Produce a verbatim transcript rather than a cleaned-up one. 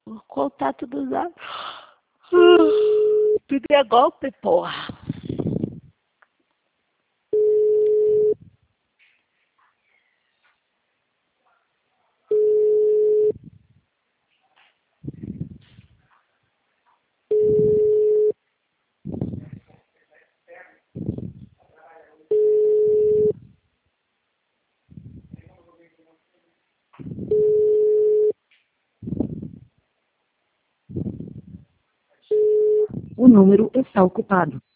O contato do zap. Tudo é golpe, porra. O número está ocupado.